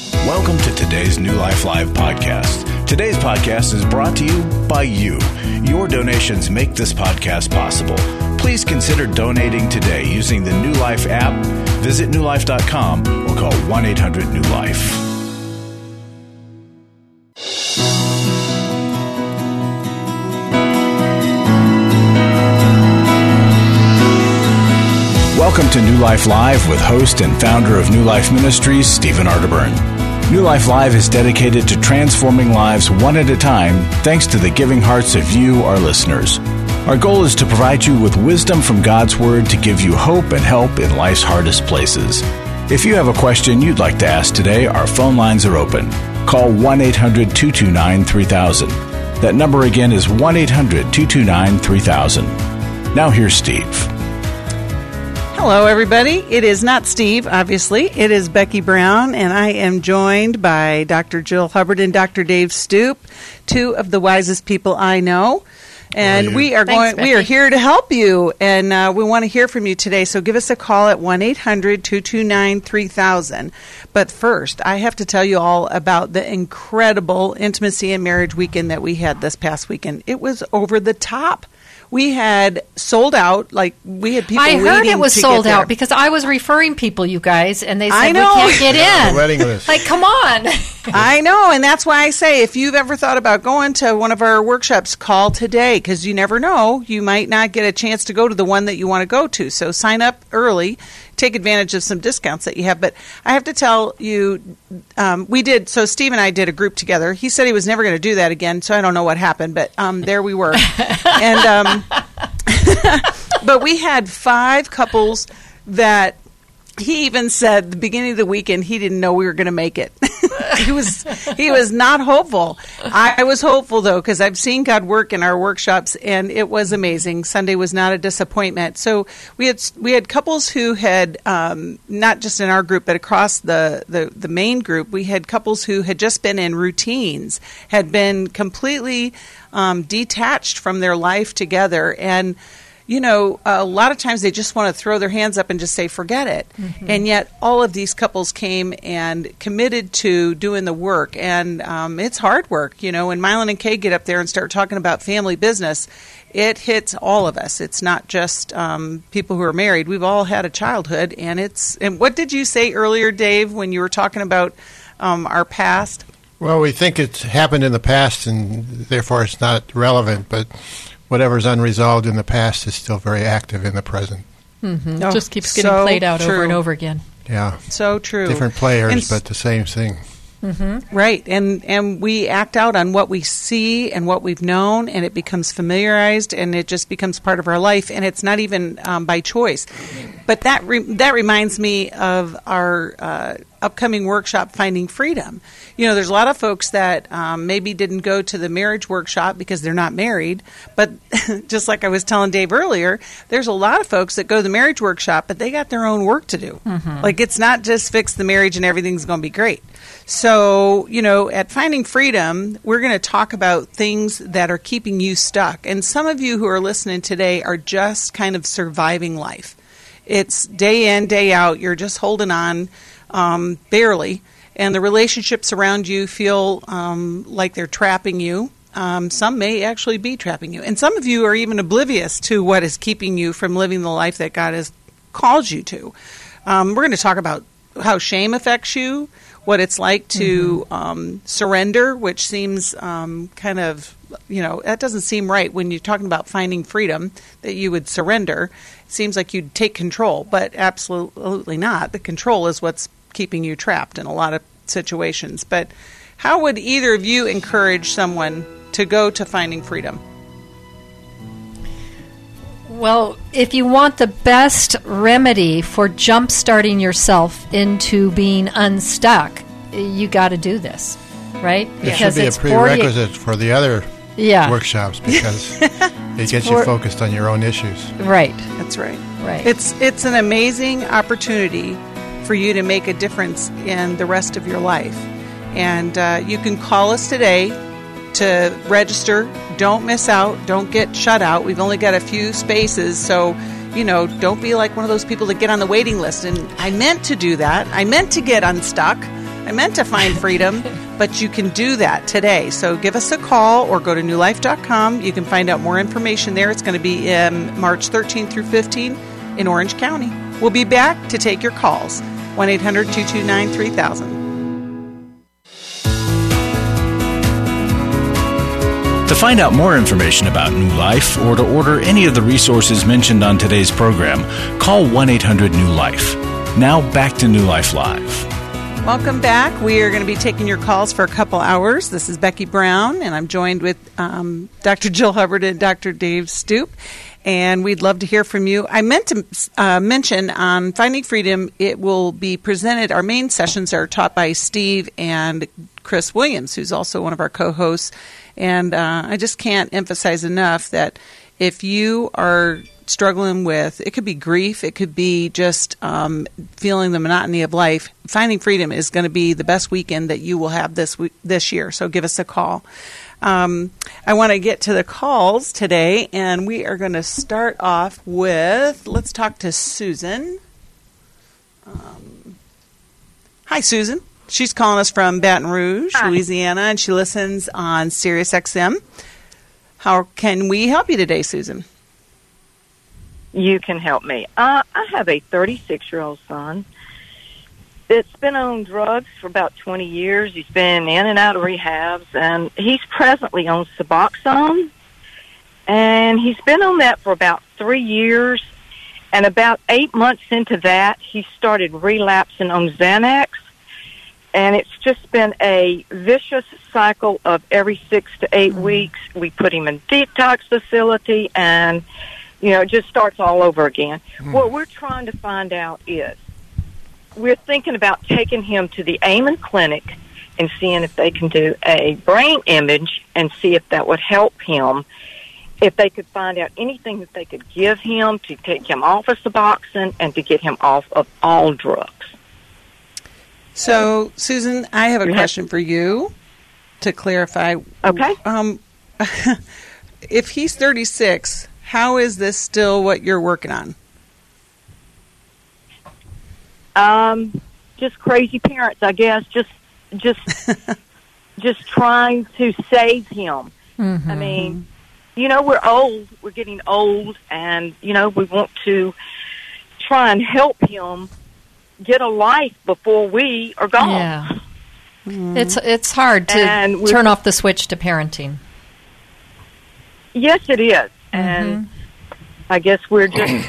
Welcome to today's New Life Live podcast. Today's podcast is brought to you by you. Your donations make this podcast possible. Please consider donating today using the New Life app. Visit newlife.com or call 1-800-NEW-LIFE. Welcome to New Life Live with host and founder of New Life Ministries, Stephen Arterburn. New Life Live is dedicated to transforming lives one at a time thanks to the giving hearts of you, our listeners. Our goal is to provide you with wisdom from God's Word to give you hope and help in life's hardest places. If you have a question you'd like to ask today, our phone lines are open. Call 1-800-229-3000. That number again is 1-800-229-3000. Now here's Steve. Hello, everybody. It is not Steve, obviously. It is Becky Brown, and I am joined by Dr. Jill Hubbard and Dr. Dave Stoop, two of the wisest people I know. And we are here to help you, and we want to hear from you today. So give us a call at 1-800-229-3000. But first, I have to tell you all about the incredible Intimacy and Marriage Weekend that we had this past weekend. It was over the top. We had sold out, like we had people waiting to get there. I heard it was sold out because I was referring people, you guys, and they said we can't get in. Waiting list. Like, come on. I know, and that's why I say if you've ever thought about going to one of our workshops, call today because you never know. You might not get a chance to go to the one that you want to go to. So sign up early. Take advantage of some discounts that you have. But I have to tell you, so Steve and I did a group together. He said he was never going to do that again, so I don't know what happened, but there we were. And but we had 5 couples that he even said at the beginning of the weekend he didn't know we were going to make it. He was not hopeful. I was hopeful, though, because I've seen God work in our workshops, and it was amazing. Sunday was not a disappointment. So we had couples who had, not just in our group, but across the main group, we had couples who had just been in routines, had been completely detached from their life together, and you know, a lot of times they just want to throw their hands up and just say, forget it. Mm-hmm. And yet all of these couples came and committed to doing the work. And it's hard work. You know, when Mylon and Kay get up there and start talking about family business, it hits all of us. It's not just people who are married. We've all had a childhood. And what did you say earlier, Dave, when you were talking about our past? Well, we think it's happened in the past and therefore it's not relevant, but whatever's unresolved in the past is still very active in the present. Mm-hmm. Just keeps getting played out over and over again. Yeah. So true. Different players, but the same thing. Mm-hmm. Right. And we act out on what we see and what we've known, and it becomes familiarized, and it just becomes part of our life, and it's not even by choice. But that reminds me of our upcoming workshop, Finding Freedom. You know, there's a lot of folks that maybe didn't go to the marriage workshop because they're not married, but just like I was telling Dave earlier, there's a lot of folks that go to the marriage workshop, but they got their own work to do. Mm-hmm. Like, it's not just fix the marriage and everything's going to be great. So, you know, at Finding Freedom, we're going to talk about things that are keeping you stuck. And some of you who are listening today are just kind of surviving life. It's day in, day out. You're just holding on barely. And the relationships around you feel like they're trapping you. Some may actually be trapping you. And some of you are even oblivious to what is keeping you from living the life that God has called you to. We're going to talk about how shame affects you, what it's like to surrender, which seems kind of, you know, that doesn't seem right when you're talking about finding freedom, that you would surrender. It seems like you'd take control, but absolutely not. The control is what's keeping you trapped in a lot of situations. But how would either of you encourage someone to go to Finding Freedom? Well, if you want the best remedy for jump-starting yourself into being unstuck, you got to do this, right? It should be a prerequisite for the other workshops because it gets you focused on your own issues. Right. That's right. Right. It's an amazing opportunity for you to make a difference in the rest of your life. And you can call us today to register. Don't miss out. Don't get shut out. We've only got a few spaces, so, you know, don't be like one of those people that get on the waiting list. And I meant to do that. I meant to get unstuck, I meant to find freedom, but you can do that today. So give us a call or go to newlife.com. You can find out more information there. It's going to be March 13th through 15th in Orange County. We'll be back to take your calls. 1-800-229-3000. To find out more information about New Life or to order any of the resources mentioned on today's program, call 1-800-NEW-LIFE. Now back to New Life Live. Welcome back. We are going to be taking your calls for a couple hours. This is Becky Brown, and I'm joined with Dr. Jill Hubbard and Dr. Dave Stoop, and we'd love to hear from you. I meant to mention on Finding Freedom, it will be presented. Our main sessions are taught by Steve and Chris Williams, who's also one of our co-hosts, and I just can't emphasize enough that if you are struggling with, it could be grief, it could be just feeling the monotony of life, Finding Freedom is going to be the best weekend that you will have this year. So give us a call. I want to get to the calls today, and we are going to start off with, let's talk to Susan. Hi, Susan. She's calling us from Baton Rouge, Louisiana, and she listens on Sirius XM. How can we help you today, Susan? You can help me. I have a 36-year-old son that's been on drugs for about 20 years. He's been in and out of rehabs, and he's presently on Suboxone. And he's been on that for about 3 years. And about 8 months into that, he started relapsing on Xanax. And it's just been a vicious cycle of every 6 to 8 weeks. We put him in detox facility, and it just starts all over again. What we're trying to find out is we're thinking about taking him to the Amen Clinic and seeing if they can do a brain image and see if that would help him, if they could find out anything that they could give him to take him off of Suboxone and to get him off of all drugs. So, Susan, I have a question for you to clarify. Okay. If he's 36, how is this still what you're working on? Just crazy parents, I guess. Just trying to save him. Mm-hmm. I mean, we're old. We're getting old, and we want to try and help him get a life before we are gone. Yeah. It's hard to turn off the switch to parenting. Yes, it is. And I guess we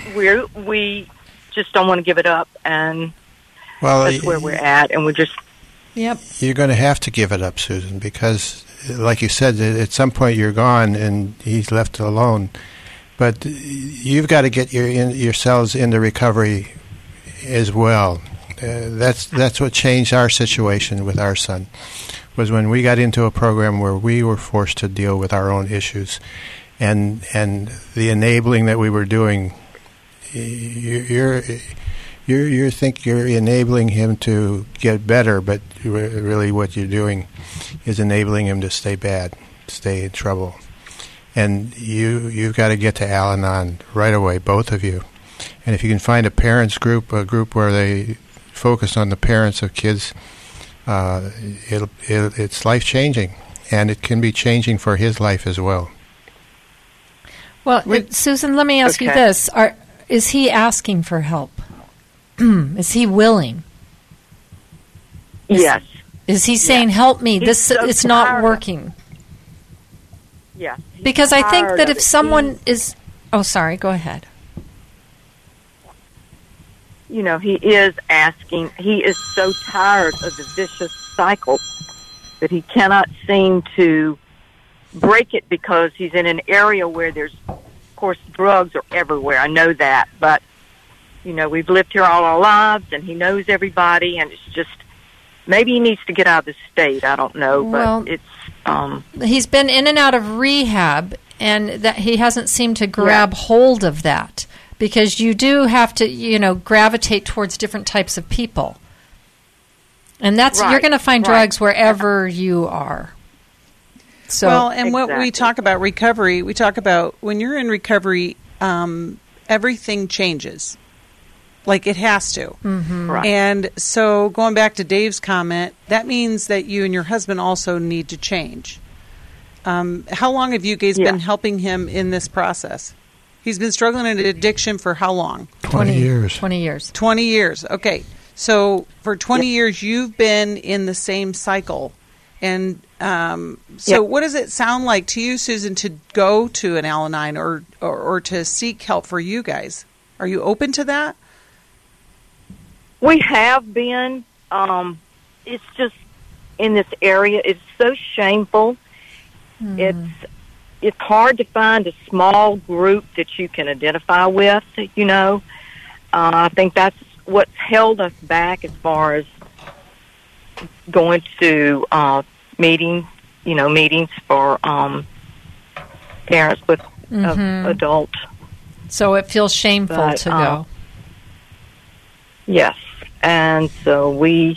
just don't want to give it up, and that's where we're at, and we're just... Yep. You're going to have to give it up, Susan, because, like you said, at some point you're gone and he's left alone. But you've got to get yourselves into recovery as well. That's what changed our situation with our son, was when we got into a program where we were forced to deal with our own issues. And the enabling that we were doing, you think you're enabling him to get better, but really what you're doing is enabling him to stay bad, stay in trouble. And you've got to get to Al-Anon right away, both of you. And if you can find a parents group, a group where they focus on the parents of kids, it's life-changing, and it can be changing for his life as well. Well, Susan, let me ask you this. Is he asking for help? Is he willing? Yes. Is he saying, help me, it's not working? Yeah. Because I think that if someone is... Oh, sorry, go ahead. He is asking. He is so tired of the vicious cycle that he cannot seem to break it, because he's in an area where there's, of course, drugs are everywhere. I know that, but we've lived here all our lives, and he knows everybody, and it's just maybe he needs to get out of the state. I don't know, but it's he's been in and out of rehab, and that he hasn't seemed to grab hold of that, because you do have to gravitate towards different types of people, and that's you're going to find drugs wherever you are. So, what we talk about recovery, we talk about when you're in recovery, everything changes. Like it has to. Right. And so going back to Dave's comment, that means that you and your husband also need to change. How long have you guys been helping him in this process? He's been struggling with addiction for how long? 20 years. 20 years. 20 years. Okay. So for 20 years, you've been in the same cycle. And what does it sound like to you, Susan, to go to an Al-Anon or to seek help for you guys? Are you open to that? We have been. It's just in this area, it's so shameful. It's hard to find a small group that you can identify with, you know. I think that's what's held us back as far as going to meetings for parents with adult. So it feels shameful to go. Yes. And so we,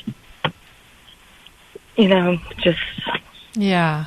just... Yeah.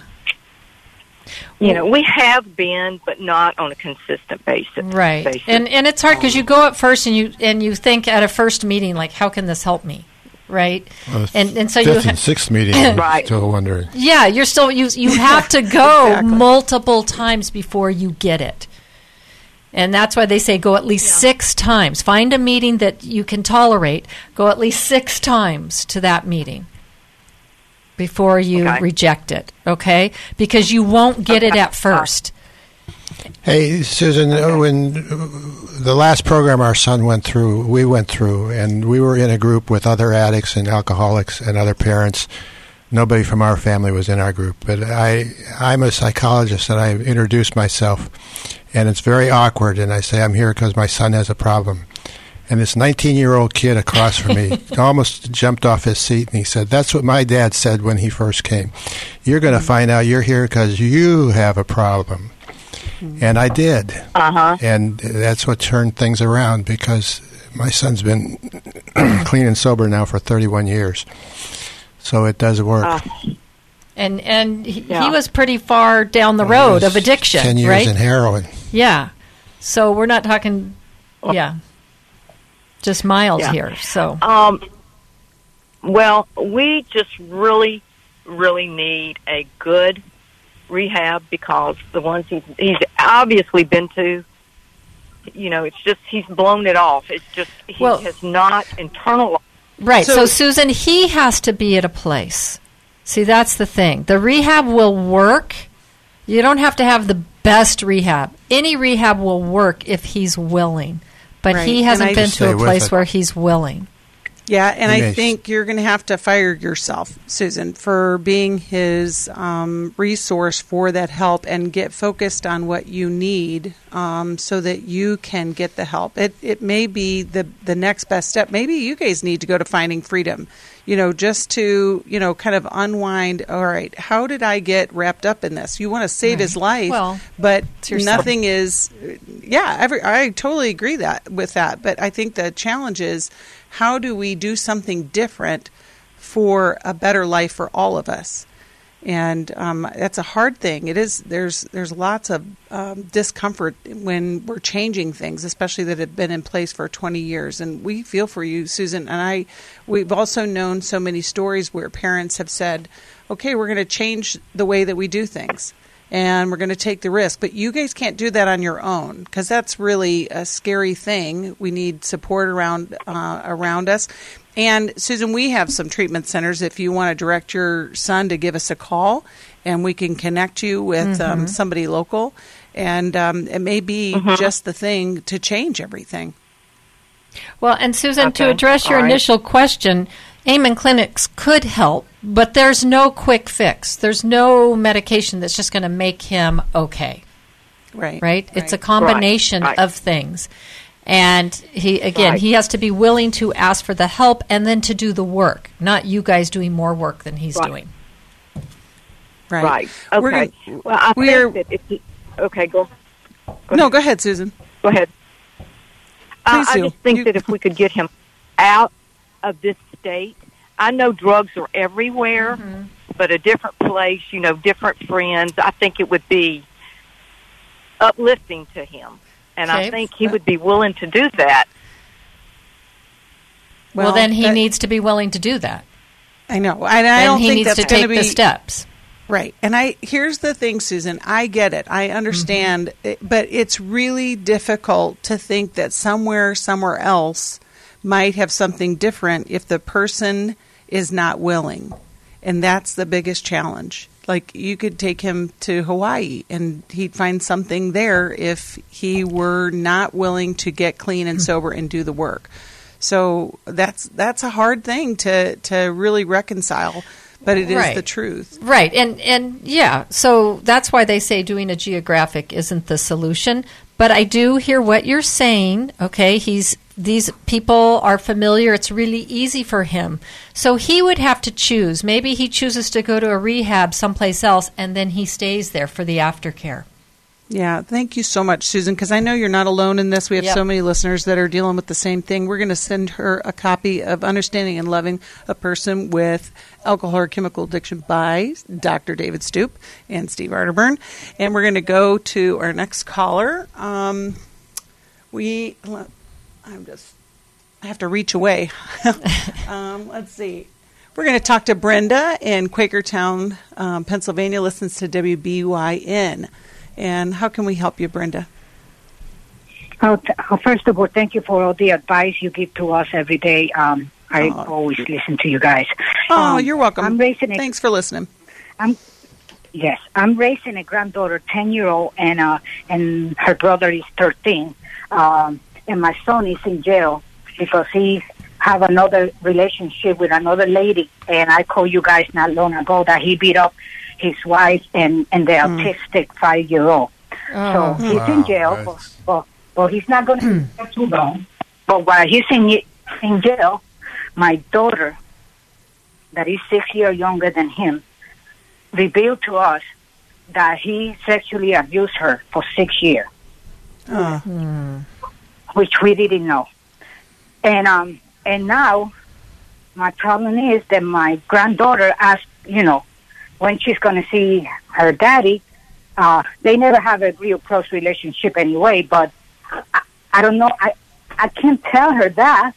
We have been, but not on a consistent basis. Right. And it's hard because you go up first and you think at a first meeting, like, how can this help me? Right. And so fifth and sixth meeting, right. Still wondering. Yeah, you're still you have to go multiple times before you get it. And that's why they say go at least 6 times. Find a meeting that you can tolerate. Go at least 6 times to that meeting before you reject it, okay? Because you won't get it at first. Hey, Susan, when the last program our son we went through, and we were in a group with other addicts and alcoholics and other parents. Nobody from our family was in our group, but I'm a psychologist, and I introduced myself, and it's very awkward, and I say I'm here because my son has a problem. And this 19-year-old kid across from me almost jumped off his seat, and he said, "That's what my dad said when he first came. You're going to find out you're here because you have a problem." And I did. And that's what turned things around, because my son's been clean and sober now for 31 years. So it does work. And he was pretty far down the road of addiction, 10 years right? in heroin. Yeah. So we're not talking, just miles here. So. Well, we just really, really need a good rehab, because the ones he's obviously been to, it's just he's blown it off. It's just he has not internalized. Right. So, Susan, he has to be at a place. See, that's the thing. The rehab will work. You don't have to have the best rehab. Any rehab will work if he's willing. But he hasn't been to a place where he's willing. Yeah, and I think you're going to have to fire yourself, Susan, for being his resource for that help, and get focused on what you need so that you can get the help. It may be the next best step. Maybe you guys need to go to Finding Freedom, just to, kind of unwind. All right, how did I get wrapped up in this? You want to save his life, but nothing is, I totally agree with that. But I think the challenge is, how do we do something different for a better life for all of us? And that's a hard thing. It is. There's lots of discomfort when we're changing things, especially that have been in place for 20 years. And we feel for you, Susan. And we've also known so many stories where parents have said, okay, we're going to change the way that we do things, and we're going to take the risk. But you guys can't do that on your own, because that's really a scary thing. We need support around us. And, Susan, we have some treatment centers if you want to direct your son to give us a call, and we can connect you with somebody local. And it may be just the thing to change everything. Well, and, Susan, to address your initial question, Amen clinics could help, but there's no quick fix. There's no medication that's just going to make him okay. Right? It's a combination of things. And he has to be willing to ask for the help and then to do the work, not you guys doing more work than he's doing. Right. Okay. Go. No, go ahead, Susan. Go ahead. I just think that if we could get him out of this state, I know drugs are everywhere, but a different place, different friends, I think it would be uplifting to him. And I think he would be willing to do that. Well, then he needs to be willing to do that. I know. And I don't think that's going to be the steps. Right. And here's the thing, Susan. I get it. I understand. But it's really difficult to think that somewhere else might have something different if the person is not willing. And that's the biggest challenge. Like, you could take him to Hawaii and he'd find something there if he were not willing to get clean and sober and do the work. So that's a hard thing to really reconcile. But it is the truth. Right. And yeah, so that's why they say doing a geographic isn't the solution. But I do hear what you're saying. Okay, these people are familiar. It's really easy for him. So he would have to choose. Maybe he chooses to go to a rehab someplace else, and then he stays there for the aftercare. Yeah, thank you so much, Susan, because I know you're not alone in this. We have so many listeners that are dealing with the same thing. We're going to send her a copy of Understanding and Loving a Person with Alcohol or Chemical Addiction by Dr. David Stoop and Steve Arterburn. And we're going to go to our next caller. I have to reach away. Let's see. We're going to talk to Brenda in Quakertown, Pennsylvania, listens to WBYN. And how can we help you, Brenda? First of all, thank you for all the advice you give to us every day. I always listen to you guys. You're welcome. Thanks for listening. I'm raising a granddaughter, 10-year-old, and her brother is 13. And my son is in jail because he have another relationship with another lady. And I called you guys not long ago that he beat up his wife and the autistic 5-year-old. So he's in jail, but he's not going to be too long. But while he's in jail, my daughter, that is 6 years younger than him, revealed to us that he sexually abused her for 6 years, which we didn't know. And now my problem is that my granddaughter asked, when she's going to see her daddy. They never have a real close relationship anyway, but I don't know. I can't tell her that.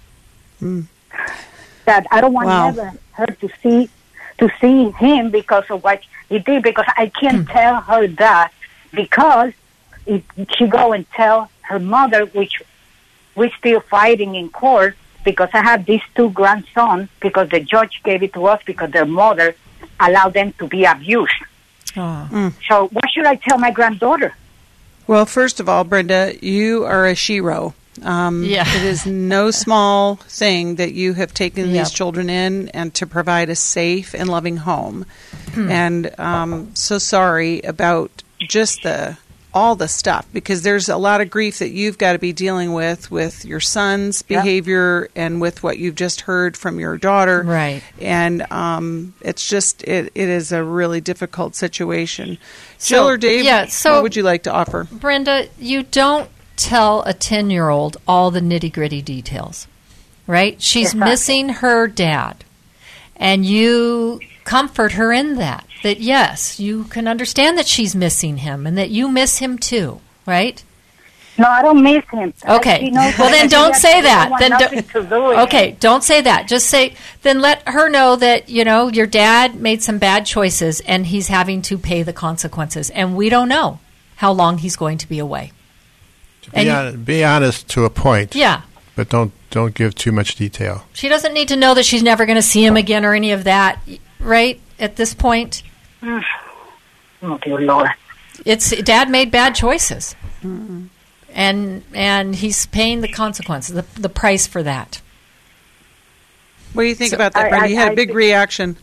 That I don't want her to see him because of what he did, because I can't tell her that, because if she go and tell her mother, which we're still fighting in court, because I have these two grandsons, because the judge gave it to us because their mother allowed them to be abused. So what should I tell my granddaughter? Well, first of all, Brenda, you are a shero. It is no small thing that you have taken these children in and to provide a safe and loving home. And so sorry about just all the stuff, because there's a lot of grief that you've got to be dealing with your son's behavior and with what you've just heard from your daughter. Right. And it's just, it is a really difficult situation. Jill or Dave, what would you like to offer? Brenda, you don't tell a 10-year-old all the nitty-gritty details, right? She's missing her dad, and you comfort her in that yes, you can understand that she's missing him and that you miss him too, right? No, I don't miss him. Okay. Well, then don't say that. Don't say that. Just say, then let her know that, your dad made some bad choices and he's having to pay the consequences. And we don't know how long he's going to be away. Be honest to a point. Yeah. But don't give too much detail. She doesn't need to know that she's never going to see him again or any of that, right, at this point? Oh, dear Lord. Dad made bad choices. Mm-hmm. And he's paying the consequences, the price for that. What do you think about that, Brenda? You had a big reaction.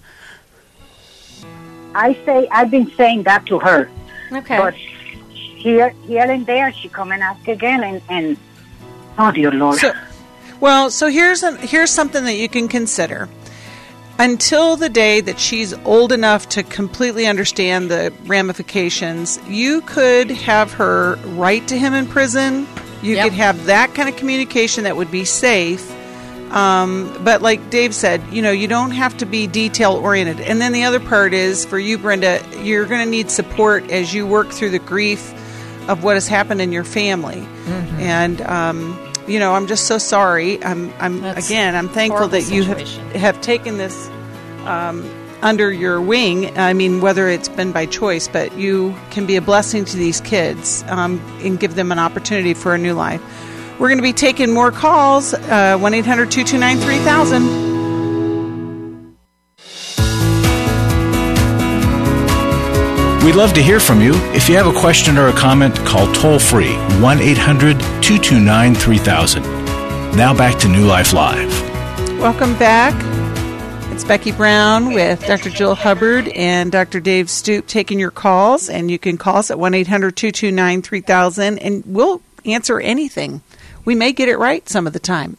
I've been saying that to her. Okay. But here and there, she come and ask again, and oh, dear Lord. So here's something that you can consider. Until the day that she's old enough to completely understand the ramifications, you could have her write to him in prison. You could have that kind of communication that would be safe. But like Dave said, you don't have to be detail-oriented. And then the other part is, for you, Brenda, you're going to need support as you work through the grief of what has happened in your family. Mm-hmm. And I'm just so sorry. I'm thankful that you have taken this under your wing. I mean, whether it's been by choice, but you can be a blessing to these kids and give them an opportunity for a new life. We're going to be taking more calls, 1-800-229-3000. We'd love to hear from you. If you have a question or a comment, call toll-free 1-800-229-3000. Now back to New Life Live. Welcome back. It's Becky Brown with Dr. Jill Hubbard and Dr. Dave Stoop taking your calls, and you can call us at 1-800-229-3000, and we'll answer anything. We may get it right some of the time.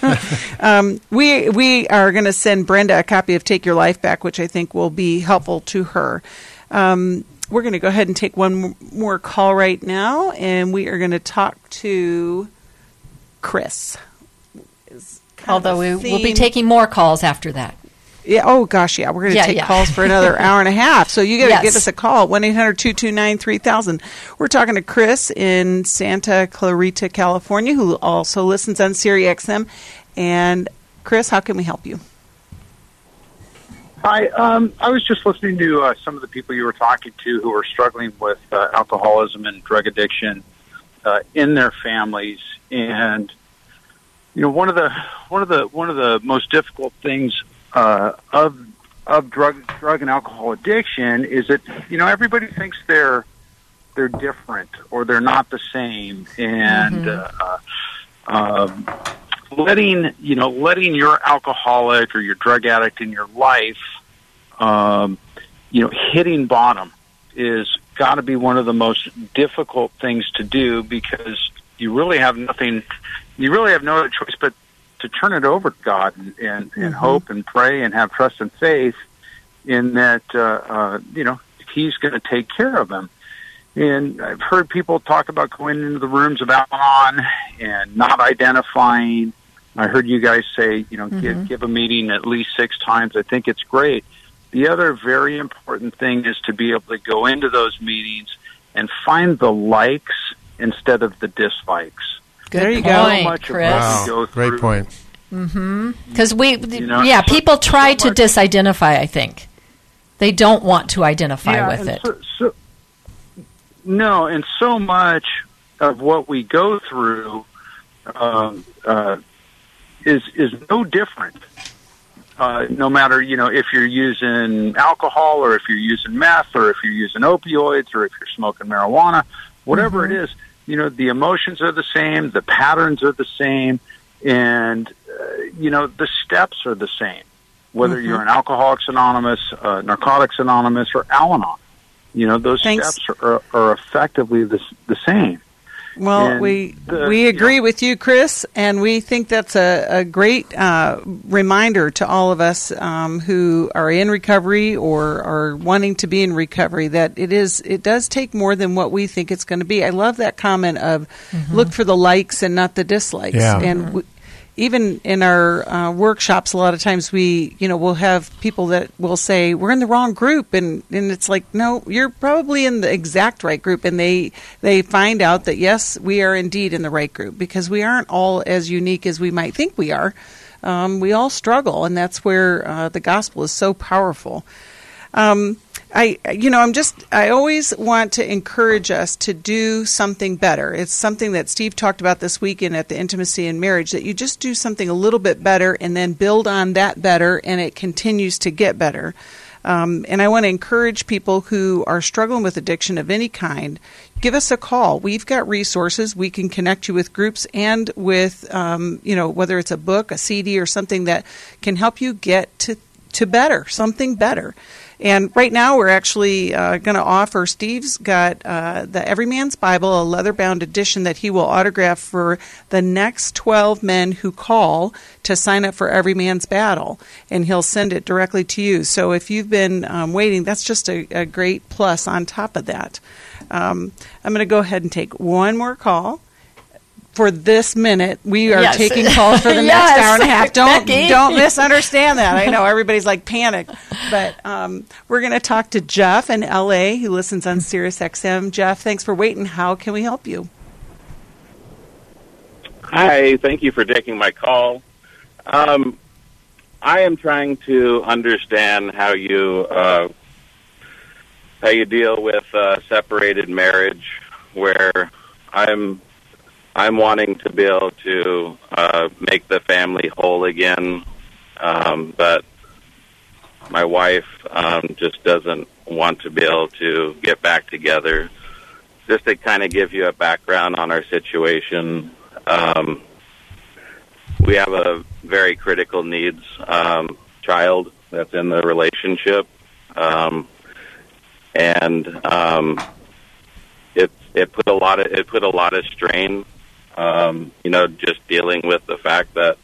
We are going to send Brenda a copy of Take Your Life Back, which I think will be helpful to her. We're going to go ahead and take one more call right now, and we are going to talk to Chris. Although we'll be taking more calls after that. Yeah. Oh, gosh, yeah. We're going to take calls for another hour and a half. So you got to give us a call, 1-800-229-3000. We're talking to Chris in Santa Clarita, California, who also listens on SiriusXM. And, Chris, how can we help you? Hi. I was just listening to some of the people you were talking to who were struggling with alcoholism and drug addiction in their families. And, one of the most difficult things of drug and alcohol addiction is that everybody thinks they're different or they're not the same, and letting your alcoholic or your drug addict in your life hitting bottom is got to be one of the most difficult things to do, because you really have no other choice but to turn it over to God and hope and pray and have trust and faith in that, He's going to take care of them. And I've heard people talk about going into the rooms of Al-Anon and not identifying. I heard you guys say, give a meeting at least 6 times. I think it's great. The other very important thing is to be able to go into those meetings and find the likes instead of the dislikes. There you go. Chris. Wow, great point. Because people try to disidentify, I think. They don't want to identify with it. And so much of what we go through is no different. No matter, if you're using alcohol or if you're using meth or if you're using opioids or if you're smoking marijuana, whatever it is, the emotions are the same, the patterns are the same, and, the steps are the same, whether you're an Alcoholics Anonymous, Narcotics Anonymous, or Al-Anon. Those steps are effectively the same. Well, and we agree with you, Chris, and we think that's a great reminder to all of us who are in recovery or are wanting to be in recovery that it does take more than what we think it's going to be. I love that comment of look for the likes and not the dislikes. Yeah. And even in our workshops, a lot of times we'll have people that will say, we're in the wrong group. And it's like, no, you're probably in the exact right group. And they find out that, yes, we are indeed in the right group, because we aren't all as unique as we might think we are. We all struggle, and that's where the gospel is so powerful. I always want to encourage us to do something better. It's something that Steve talked about this weekend at the Intimacy in Marriage, that you just do something a little bit better and then build on that better, and it continues to get better. And I want to encourage people who are struggling with addiction of any kind, give us a call. We've got resources. We can connect you with groups and with, whether it's a book, a CD, or something that can help you get to better, something better. And right now we're actually going to offer, Steve's got the Every Man's Bible, a leather-bound edition that he will autograph for the next 12 men who call to sign up for Every Man's Battle, and he'll send it directly to you. So if you've been waiting, that's just a great plus on top of that. I'm going to go ahead and take one more call. For this minute, we are taking calls for the next hour and a half. Don't misunderstand that. I know everybody's like panicked, but we're going to talk to Jeff in L.A. who listens on SiriusXM. Jeff, thanks for waiting. How can we help you? Hi, thank you for taking my call. I am trying to understand how you deal with separated marriage, where I'm wanting to be able to make the family whole again, but my wife just doesn't want to be able to get back together. Just to kind of give you a background on our situation, we have a very critical needs child that's in the relationship, and it put a lot of strain. Just dealing with the fact that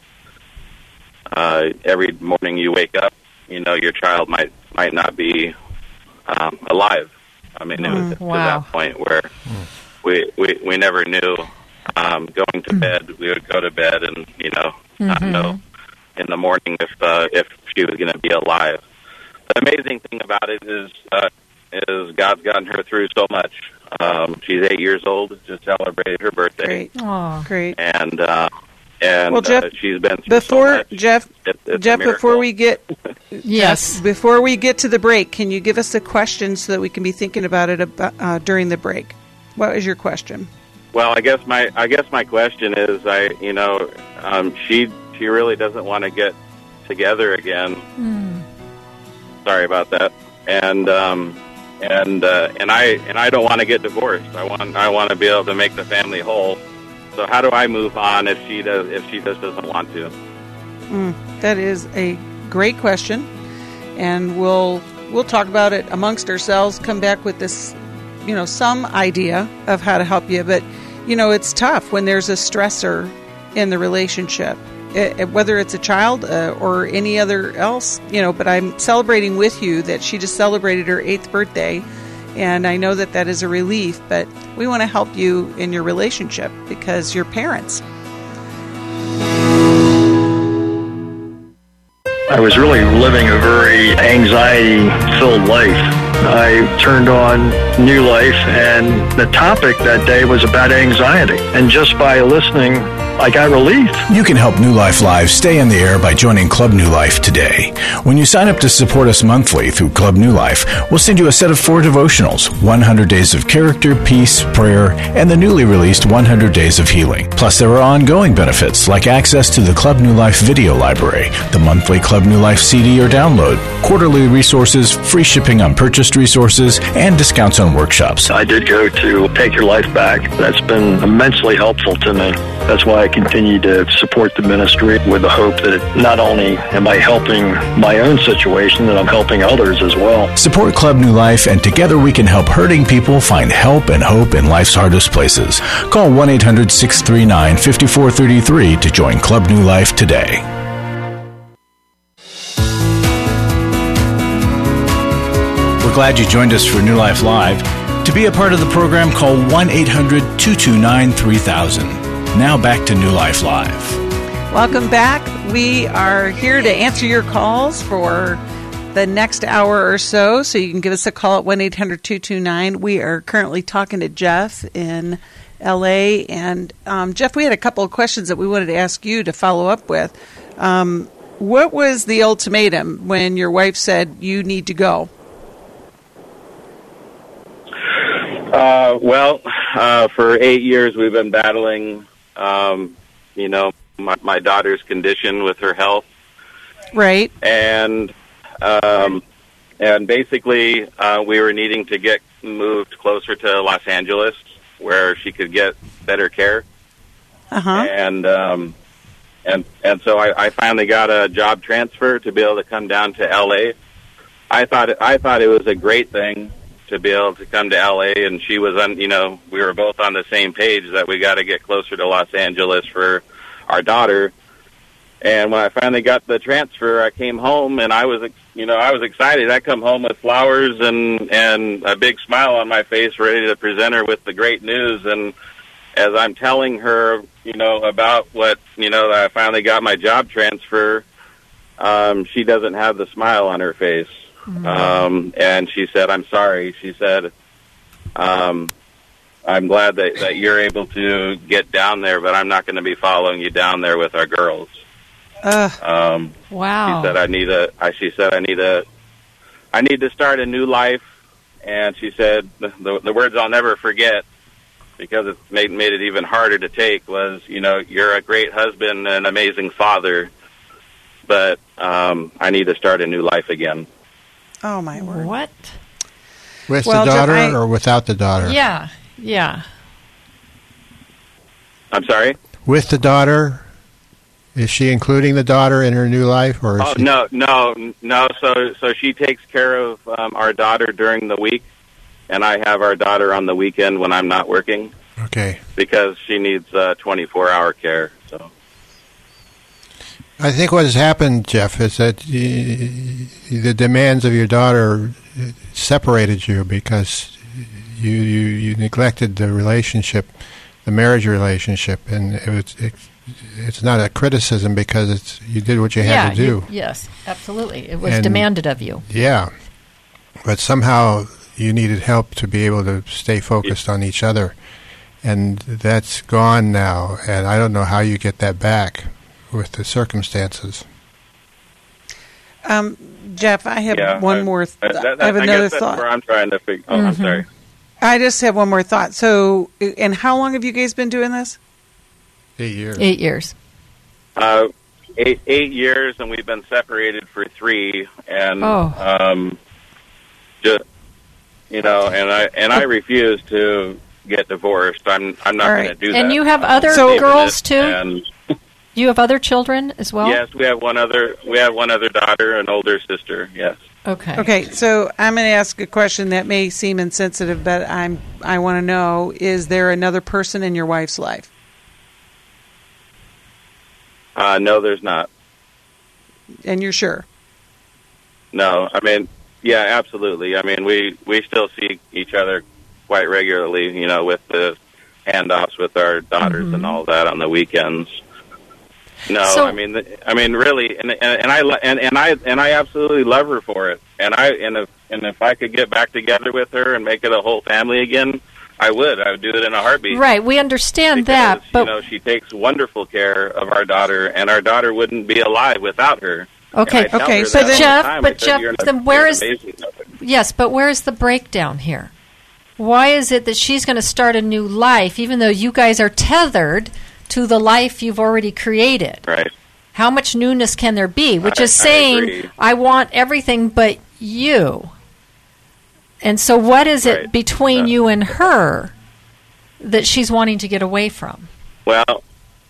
every morning you wake up, your child might not be alive. I mean, it was to that point where we never knew. Going to bed, we would go to bed and not know in the morning if she was going to be alive. The amazing thing about it is God's gotten her through so much. She's 8 years old. Just celebrated her birthday. Great. Oh, great. And well, Jeff, she's been through so much. Jeff, before we get before we get to the break, can you give us a question so that we can be thinking about it during the break? What is your question? Well, I guess my question is, she really doesn't want to get together again. Sorry about that. And I don't want to get divorced. I want to be able to make the family whole. So how do I move on if she just doesn't want to? That is a great question, and we'll talk about it amongst ourselves. Come back with this, some idea of how to help you. But it's tough when there's a stressor in the relationship, whether it's a child or any other else. But I'm celebrating with you that she just celebrated her 8th birthday. And I know that is a relief, but we want to help you in your relationship because you're parents. I was really living a very anxiety-filled life. I turned on New Life, and the topic that day was about anxiety. And just by listening, I got relief. You can help New Life Live stay in the air by joining Club New Life today. When you sign up to support us monthly through Club New Life, we'll send you a set of 4 devotionals, 100 Days of Character, Peace, Prayer, and the newly released 100 Days of Healing. Plus, there are ongoing benefits like access to the Club New Life video library, the monthly Club New Life CD or download, quarterly resources, free shipping on purchased resources, and discounts on workshops. I did go to Take Your Life Back. That's been immensely helpful to me. That's why I continue to support the ministry with the hope that not only am I helping my own situation, that I'm helping others as well. Support Club New Life, and together we can help hurting people find help and hope in life's hardest places. Call 1-800-639-5433 to join Club New Life today. We're glad you joined us for New Life Live. To be a part of the program, call 1-800-229-3000. Now back to New Life Live. Welcome back. We are here to answer your calls for the next hour or so you can give us a call at 1-800-229. We are currently talking to Jeff in L.A. And Jeff, we had a couple of questions that we wanted to ask you to follow up with. What was the ultimatum when your wife said you need to go? For 8 years we've been battling, my daughter's condition with her health. Right. And basically we were needing to get moved closer to Los Angeles where she could get better care. Uh-huh. And so I finally got a job transfer to be able to come down to LA. I thought it was a great thing to be able to come to LA, and she was we were both on the same page that we got to get closer to Los Angeles for our daughter. And when I finally got the transfer, I came home and I was excited. I come home with flowers and a big smile on my face, ready to present her with the great news. And as I'm telling her, about what, that I finally got my job transfer, she doesn't have the smile on her face. Mm-hmm. And she said, "I'm sorry." She said, I'm glad that you're able to get down there, but I'm not going to be following you down there with our girls. Wow. She said I need to start a new life, and she said the words I'll never forget, because it made it even harder to take, was, you're a great husband and an amazing father, but I need to start a new life again. Oh, my word. What? With the daughter or without the daughter? Yeah. I'm sorry? With the daughter? Is she including the daughter in her new life? Or is no. So she takes care of our daughter during the week, and I have our daughter on the weekend when I'm not working. Okay. Because she needs 24-hour care. So I think what has happened, Jeff, is that the demands of your daughter separated you because you neglected the relationship, the marriage relationship, and it's not a criticism because you did what you had to do. Yes, absolutely. It was demanded of you. Yeah. But somehow you needed help to be able to stay focused on each other. And that's gone now, and I don't know how you get that back with the circumstances. Jeff, I have one more I have another thought. That's where I'm trying to figure. Oh, I'm sorry. I just have one more thought. So, and how long have you guys been doing this? 8 years. 8 years. 8 years, and we've been separated for 3. And just and I refuse to get divorced. I'm not going to do that. And you have other girls too. You have other children as well? Yes, we have one other daughter, an older sister. Yes. Okay. So I'm going to ask a question that may seem insensitive, but I want to know: is there another person in your wife's life? No, there's not. And you're sure? No, I mean, yeah, absolutely. I mean, we still see each other quite regularly, with the handoffs with our daughters and all that on the weekends. No, so, I mean, really, and I absolutely love her for it. And if I could get back together with her and make it a whole family again, I would do it in a heartbeat. Right, we understand because, that, but she takes wonderful care of our daughter, and our daughter wouldn't be alive without her. Okay. So then, Jeff, then where is the breakdown here? Why is it that she's going to start a new life, even though you guys are tethered to the life you've already created? Right. How much newness can there be? Which is saying, I want everything but you. And so what is it between you and her that she's wanting to get away from? Well,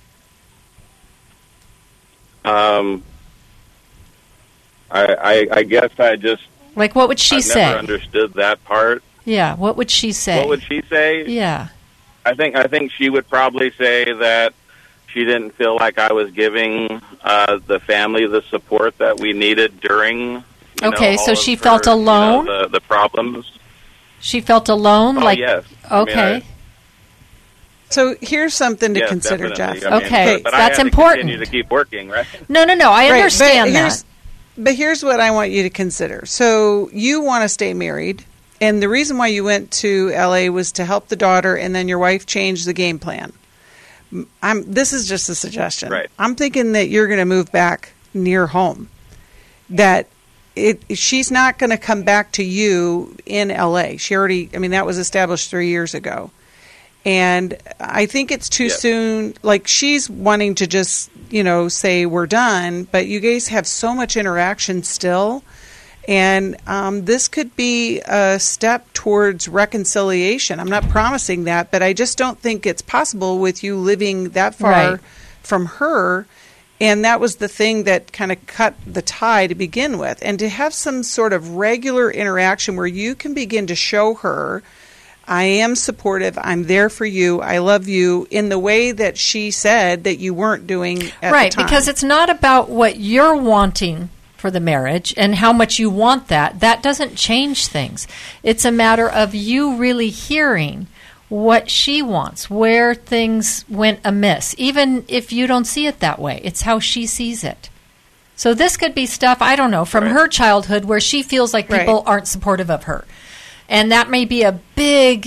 I guess I just... Like, what would she say? I've never understood that part. Yeah, what would she say? What would she say? Yeah. I think she would probably say that she didn't feel like I was giving the family the support that we needed during... so she felt alone? The problems. She felt alone? Oh, yes. Okay. So here's something to consider, definitely. Jeff. Okay, but that's I important. Continue to keep working, right? No, I understand that. But here's what I want you to consider. So you want to stay married, and the reason why you went to L.A. was to help the daughter, and then your wife changed the game plan. This is just a suggestion. Right. I'm thinking that you're going to move back near home. That she's not going to come back to you in L.A. That was established 3 years ago. And I think it's too soon. Like, she's wanting to just, say we're done, but you guys have so much interaction still. And this could be a step towards reconciliation. I'm not promising that, but I just don't think it's possible with you living that far from her. And that was the thing that kind of cut the tie to begin with. And to have some sort of regular interaction where you can begin to show her, I am supportive, I'm there for you, I love you, in the way that she said that you weren't doing at the time. Right, because it's not about what you're wanting for the marriage and how much you want that. That doesn't change things. It's a matter of you really hearing what she wants, where things went amiss, even if you don't see it that way. It's how she sees it. So this could be stuff, I don't know, from her childhood where she feels like people aren't supportive of her. And that may be a big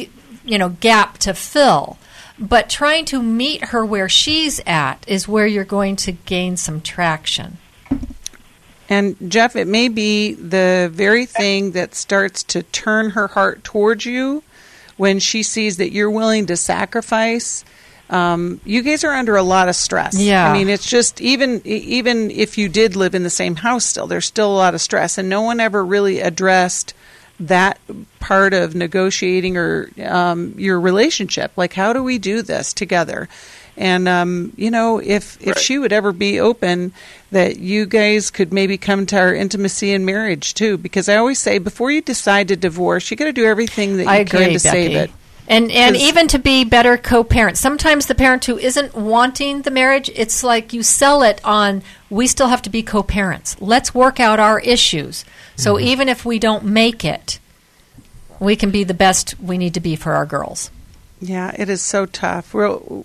gap to fill. But trying to meet her where she's at is where you're going to gain some traction. And Jeff, it may be the very thing that starts to turn her heart towards you when she sees that you're willing to sacrifice. You guys are under a lot of stress. Yeah. I mean, it's just even if you did live in the same house still, there's still a lot of stress. And no one ever really addressed that part of negotiating or your relationship. Like, how do we do this together? And, if she would ever be open, that you guys could maybe come to our intimacy in marriage, too. Because I always say, before you decide to divorce, you got to do everything that you can to save it. And even to be better co-parents. Sometimes the parent who isn't wanting the marriage, it's like you sell it on, we still have to be co-parents. Let's work out our issues. So even if we don't make it, we can be the best we need to be for our girls. Yeah, it is so tough.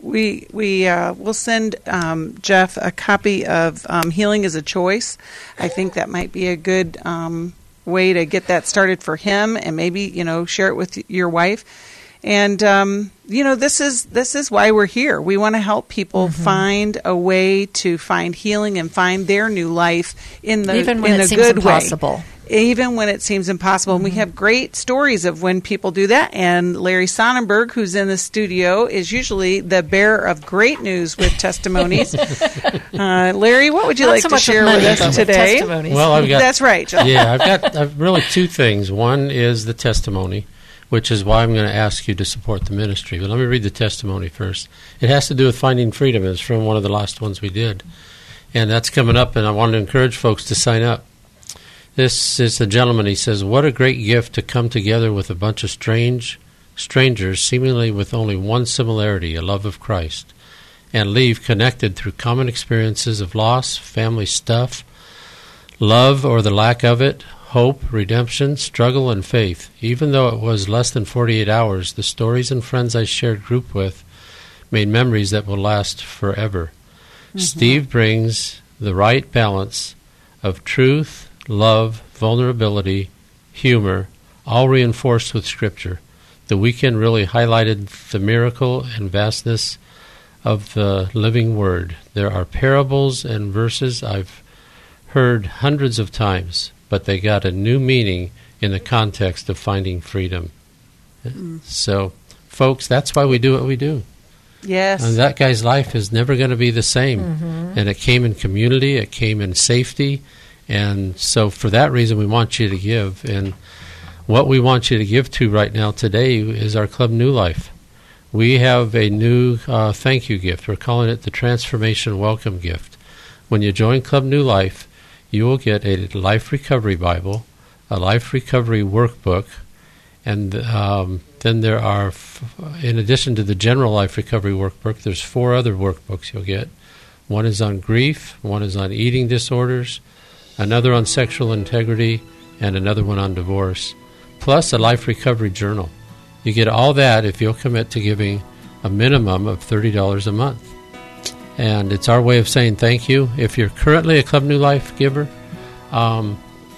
We'll send Jeff a copy of Healing is a Choice. I think that might be a good way to get that started for him, and maybe share it with your wife. And this is why we're here. We want to help people find a way to find healing and find their new life even when it seems impossible. Even when it seems impossible. And we have great stories of when people do that. And Larry Sonnenberg, who's in the studio, is usually the bearer of great news with testimonies. Larry, what would you like to share with us today? Well, I've got... That's right, John. Yeah, I've really two things. One is the testimony, which is why I'm going to ask you to support the ministry. But let me read the testimony first. It has to do with finding freedom. It's from one of the last ones we did. And that's coming up, and I want to encourage folks to sign up. This is a gentleman. He says, what a great gift to come together with a bunch of strangers, seemingly with only one similarity, a love of Christ, and leave connected through common experiences of loss, family stuff, love or the lack of it, hope, redemption, struggle, and faith. Even though it was less than 48 hours, the stories and friends I shared group with made memories that will last forever. Steve brings the right balance of truth, love, vulnerability, humor, all reinforced with Scripture. The weekend really highlighted the miracle and vastness of the living Word. There are parables and verses I've heard hundreds of times, but they got a new meaning in the context of finding freedom. So, folks, that's why we do what we do. Yes. And that guy's life is never going to be the same. And it came in community, it came in safety. And so for that reason, we want you to give. And what we want you to give to right now today is our Club New Life. We have a new thank you gift. We're calling it the Transformation Welcome Gift. When you join Club New Life, you will get a Life Recovery Bible, a Life Recovery Workbook, and then there are, in addition to the general Life Recovery Workbook, there's 4 other workbooks you'll get. One is on grief, one is on eating disorders, another on sexual integrity, and another one on divorce, plus a Life Recovery Journal. You get all that if you'll commit to giving a minimum of $30 a month. And it's our way of saying thank you. If you're currently a Club New Life giver, add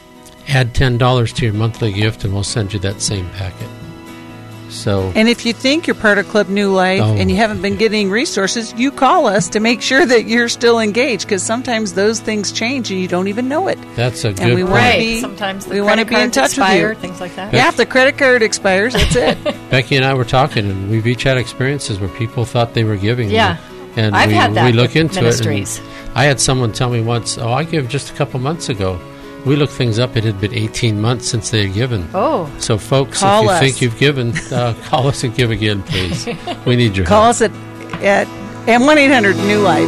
$10 to your monthly gift, and we'll send you that same packet. So, and if you think you're part of Club New Life and you haven't been getting resources, you call us to make sure that you're still engaged, because sometimes those things change and you don't even know it. That's a and good we point. Sometimes we want to be in touch with you. Things like that. Yeah, if the credit card expires, that's it. Becky and I were talking, and we've each had experiences where people thought they were giving. Yeah, and I've had that. We look into ministries. it. And I had someone tell me once, I gave just a couple months ago. We looked things up. It had been 18 months since they had given. Oh. So, folks, call if you us. think you've given, call us and give again, please. We need your call help. us at 1-800-NEW-LIFE.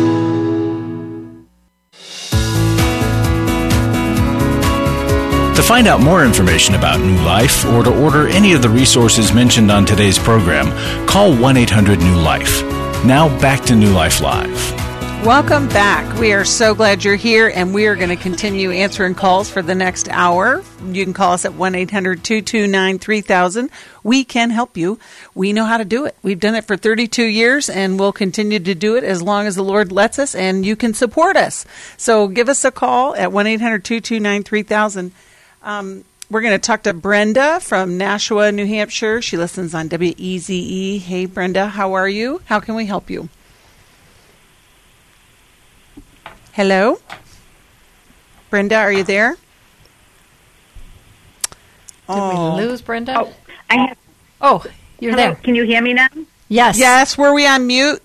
To find out more information about New Life or to order any of the resources mentioned on today's program, call 1-800-NEW-LIFE. Now back to New Life Live. Welcome back. We are so glad you're here, and we are going to continue answering calls for the next hour. You can call us at 1-800-229-3000. We can help you. We know how to do it. We've done it for 32 years, and we'll continue to do it as long as the Lord lets us, and you can support us. So give us a call at 1-800-229-3000. We're going to talk to Brenda from Nashua, New Hampshire. She listens on WEZE. Hey, Brenda, how are you? How can we help you? Hello? Brenda, are you there? Did we lose Brenda? Oh, I have. Oh, you're Hello, there. can you hear me now? Yes. Yes, were we on mute?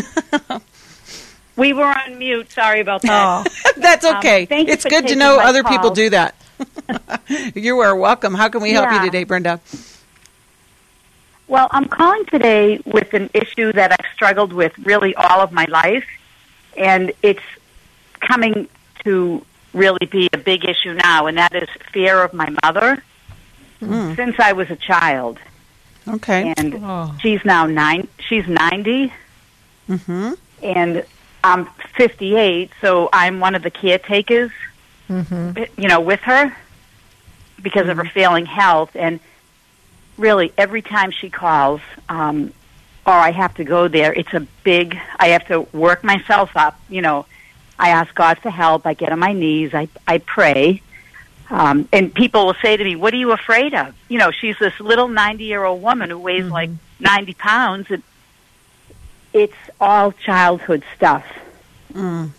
We were on mute. Sorry about that. Oh, that's okay. Thank you It's for good to taking know my other call. people do that. You are welcome. How can we help you Yeah. today, Brenda? Well, I'm calling today with an issue that I've struggled with really all of my life, and it's coming to really be a big issue now, and that is fear of my mother since I was a child. Okay. And she's now she's 90, Mm-hmm. and I'm 58, so I'm one of the caretakers, with her because of her failing health. And really, every time she calls, or I have to go there, I have to work myself up. I ask God for help. I get on my knees. I pray. And people will say to me, what are you afraid of? She's this little 90-year-old woman who weighs like 90 pounds. It's all childhood stuff. Mm.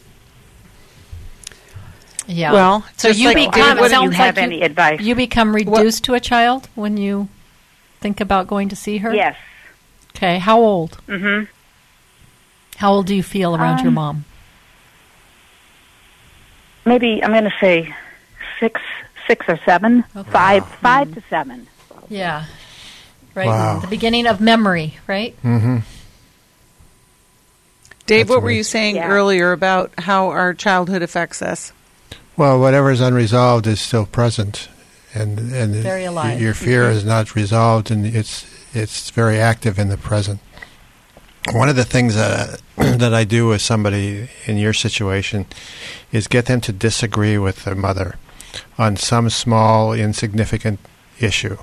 Yeah. Well, so just you like become. David, Sounds do you have like any advice? you become reduced to a child when you think about going to see her. Yes. Okay. How old? Mm-hmm. How old do you feel around your mom? Maybe I'm going to say six or seven. Okay. Five to seven. Yeah. Right. Wow. The beginning of memory. Right. Mm-hmm. Dave, That's what were you amazing. saying earlier about how our childhood affects us? Well, whatever is unresolved is still present, and Very alive. your fear is not resolved, and it's very active in the present. One of the things that I do with somebody in your situation is get them to disagree with their mother on some small, insignificant issue,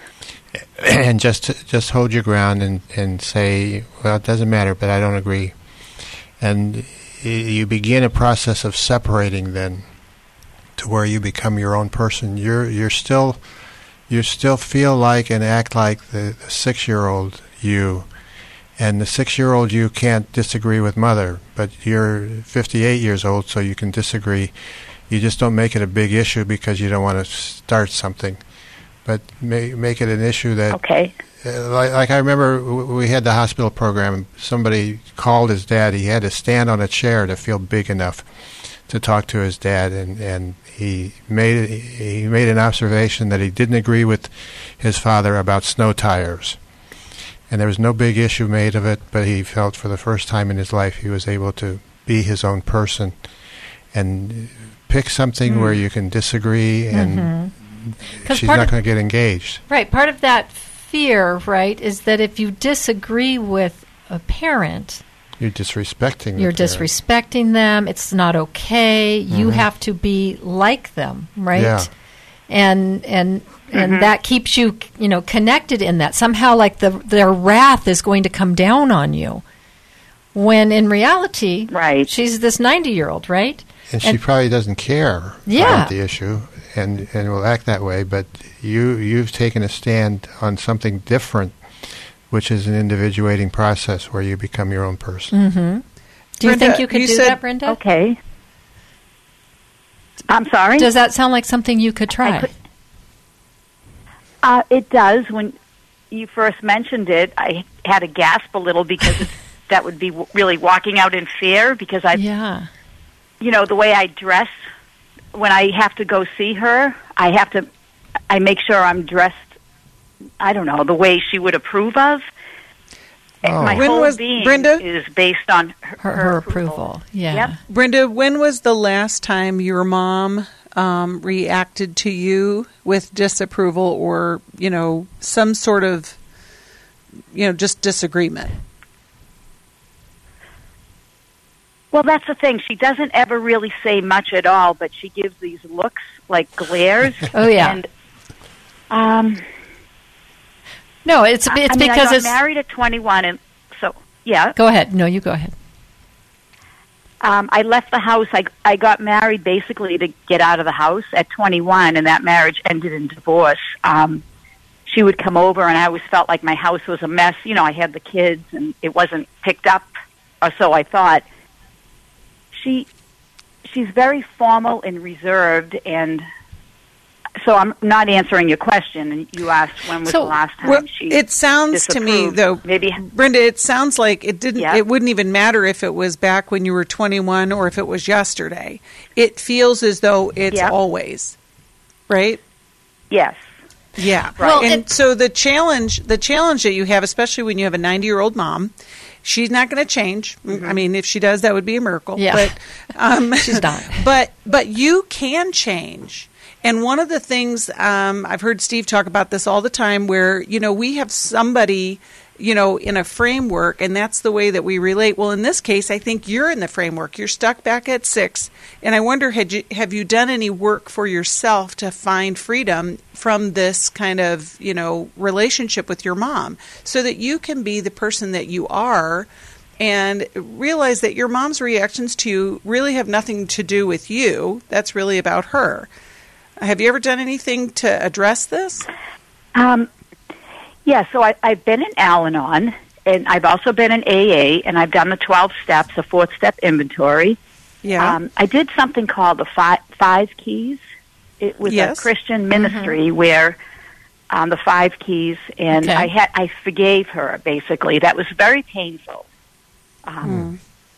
and just hold your ground and say, well, it doesn't matter, but I don't agree. And you begin a process of separating then to where you become your own person. You still feel like and act like the 6-year-old you, and the 6-year-old you can't disagree with mother, but you're 58 years old, so you can disagree. You just don't make it a big issue because you don't want to start something, but make it an issue that. Okay. Like I remember we had the hospital program. Somebody called his dad. He had to stand on a chair to feel big enough to talk to his dad, and he made an observation that he didn't agree with his father about snow tires. And there was no big issue made of it, but he felt for the first time in his life he was able to be his own person and pick something where you can disagree, and she's not going to get engaged. Right. Part of that fear, right, is that if you disagree with a parent, you're disrespecting you're the parent. disrespecting them. It's not okay. You have to be like them, right? Yeah. And that keeps you, connected in that. Somehow, like their wrath is going to come down on you. When in reality, right, she's this 90-year-old, right? And she probably doesn't care Yeah. about the issue and will act that way, but you've taken a stand on something different, which is an individuating process where you become your own person. Mm-hmm. Do you think you could do that, Brenda? Okay. I'm sorry? Does that sound like something you could try? It does. When you first mentioned it, I had to gasp a little because that would be really walking out in fear because Yeah. The way I dress when I have to go see her, I make sure I'm dressed, I don't know, the way she would approve of. Oh. My When whole was- being Brenda? is based on Her approval. Yeah. Yep. Brenda, when was the last time your mom reacted to you with disapproval or, some sort of, just disagreement? Well, that's the thing. She doesn't ever really say much at all, but she gives these looks like glares. Oh, yeah. And, No, it's because I got it's married at 21, and so, yeah. Go ahead. No, you go ahead. I left the house. I got married basically to get out of the house at 21, and that marriage ended in divorce. She would come over, and I always felt like my house was a mess. You know, I had the kids, and it wasn't picked up, or so I thought. She's very formal and reserved, and so I'm not answering your question. And you asked when was the last time she It sounds to me, though, maybe Brenda, it sounds like it didn't. Yeah. It wouldn't even matter if it was back when you were 21 or if it was yesterday. It feels as though it's always, right? Yes. Yeah. Right. Well, and so the challenge that you have, especially when you have a 90-year-old mom, she's not going to change. Mm-hmm. I mean, if she does, that would be a miracle. Yeah. But she's not. But you can change. And one of the things I've heard Steve talk about this all the time, where we have somebody in a framework, and that's the way that we relate. Well, in this case, I think you're in the framework. You're stuck back at 6, and I wonder, have you done any work for yourself to find freedom from this kind of relationship with your mom, so that you can be the person that you are, and realize that your mom's reactions to you really have nothing to do with you. That's really about her. Have you ever done anything to address this? Yeah, so I've been in Al-Anon, and I've also been in AA, and I've done the 12 steps, a 4th-step inventory. Yeah. I did something called the Five Keys. It was a Christian ministry where the 5 keys, and I forgave her, basically. That was very painful. I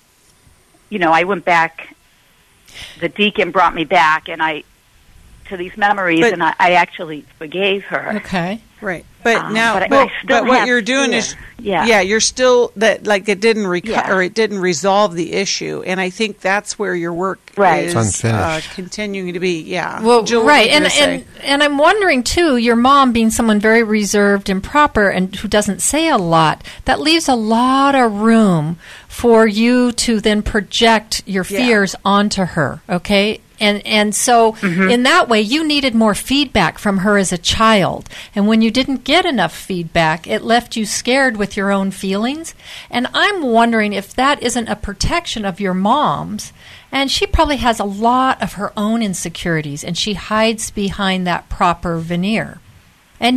went back, the deacon brought me back, and to these memories, and I actually forgave her. Okay. Right. But now, but what you're doing is, you're still it didn't or it didn't resolve the issue, and I think that's where your work is continuing to be. Yeah. Well, Jill, right, and I'm wondering too. Your mom being someone very reserved and proper, and who doesn't say a lot, that leaves a lot of room for you to then project your fears onto her. Okay. And so in that way, you needed more feedback from her as a child. And when you didn't get enough feedback, it left you scared with your own feelings. And I'm wondering if that isn't a protection of your mom's. And she probably has a lot of her own insecurities, and she hides behind that proper veneer. And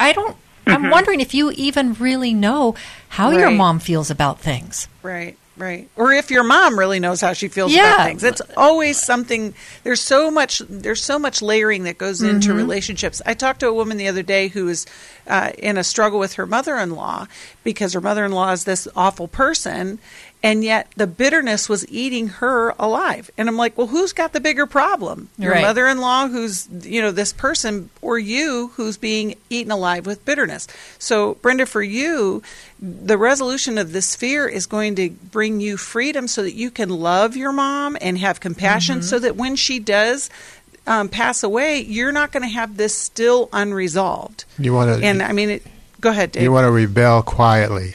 I'm wondering if you even really know how your mom feels about things. Right. Right. Or if your mom really knows how she feels about things. It's always something. There's so much layering that goes into relationships. I talked to a woman the other day who was in a struggle with her mother-in-law because her mother-in-law is this awful person, and yet the bitterness was eating her alive. And I'm like, well, who's got the bigger problem? Your mother-in-law, who's this person, or you, who's being eaten alive with bitterness? So, Brenda, for you, the resolution of this fear is going to bring you freedom so that you can love your mom and have compassion, so that when she does pass away, you're not going to have this still unresolved. You want to, and I mean, go ahead, Dave. You want to rebel quietly.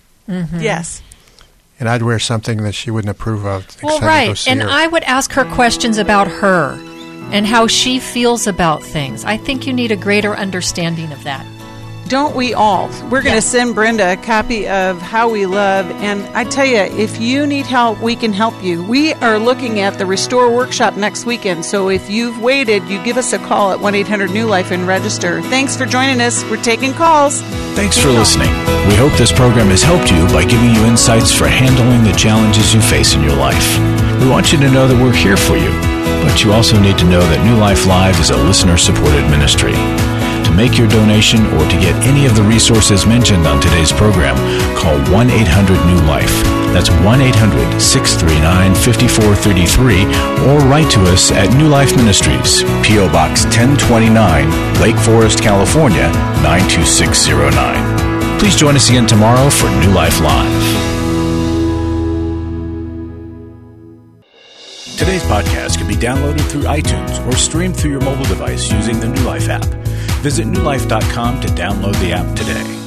Yes. And I'd wear something that she wouldn't approve of. Well, right. And I would ask her questions about her and how she feels about things. I think you need a greater understanding of that. Don't we all? We're going to send Brenda a copy of How We Love. And I tell you, if you need help, we can help you. We are looking at the Restore Workshop next weekend. So if you've waited, you give us a call at 1-800-NEW-LIFE and register. Thanks for joining us. We're taking calls. Thanks for listening. We hope this program has helped you by giving you insights for handling the challenges you face in your life. We want you to know that we're here for you, but you also need to know that New Life Live is a listener-supported ministry. To make your donation or to get any of the resources mentioned on today's program, call 1-800-NEW-LIFE. That's 1-800-639-5433, or write to us at New Life Ministries, P.O. Box 1029, Lake Forest, California, 92609. Please join us again tomorrow for New Life Live. Today's podcast can be downloaded through iTunes or streamed through your mobile device using the New Life app. Visit newlife.com to download the app today.